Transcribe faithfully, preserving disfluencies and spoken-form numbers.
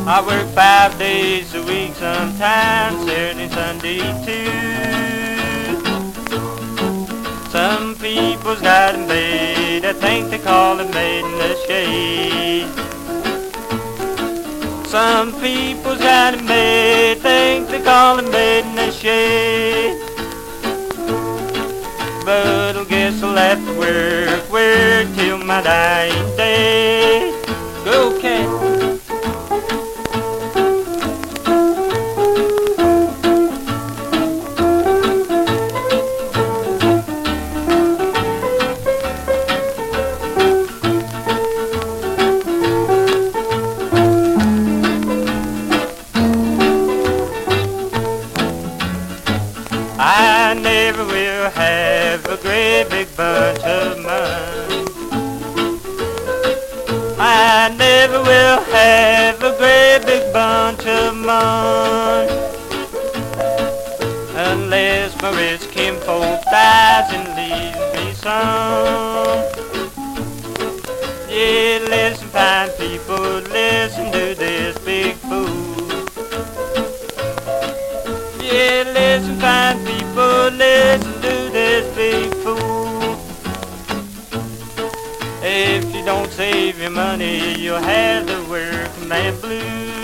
I work five days a week, sometimes Saturday and Sunday too. Some people's got it made, I think they call it made in the shade. Some people's got it made, think they call it made in the shade. But I guess I'll have to work, work till my dying day. Go cat. I never will have a great big bunch of money. I never will have a great big bunch of money unless my rich kinfolk dies and leaves me some. Yeah, listen, fine people, listen to this big fool. Yeah, listen, fine people, listen to this big fool. If you don't save your money, you'll have to work man blue.